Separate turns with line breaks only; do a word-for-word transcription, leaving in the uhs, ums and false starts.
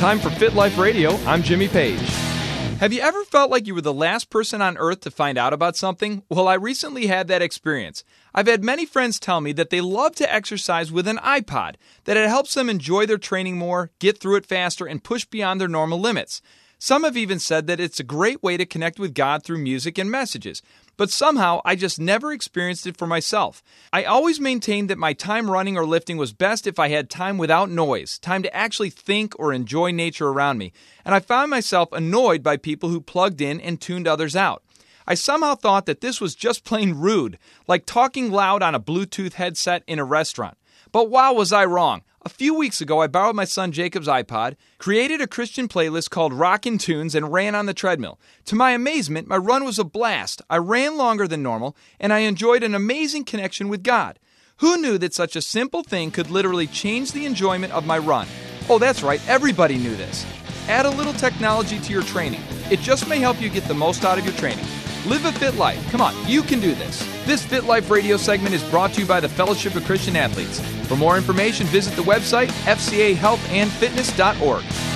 Time for Fit Life Radio. I'm Jimmy Page. Have you ever felt like you were the last person on earth to find out about something? Well, I recently had that experience. I've had many friends tell me that they love to exercise with an iPod, that it helps them enjoy their training more, get through it faster, and push beyond their normal limits. Some have even said that it's a great way to connect with God through music and messages. But somehow, I just never experienced it for myself. I always maintained that my time running or lifting was best if I had time without noise, time to actually think or enjoy nature around me. And I found myself annoyed by people who plugged in and tuned others out. I somehow thought that this was just plain rude, like talking loud on a Bluetooth headset in a restaurant. But wow, was I wrong. A few weeks ago, I borrowed my son Jacob's iPod, created a Christian playlist called Rockin' Tunes, and ran on the treadmill. To my amazement, my run was a blast. I ran longer than normal, and I enjoyed an amazing connection with God. Who knew that such a simple thing could literally change the enjoyment of my run? Oh, that's right, everybody knew this. Add a little technology to your training. It just may help you get the most out of your training. Live a fit life. Come on, you can do this. This Fit Life radio segment is brought to you by the Fellowship of Christian Athletes. For more information, visit the website f c a health and fitness dot org.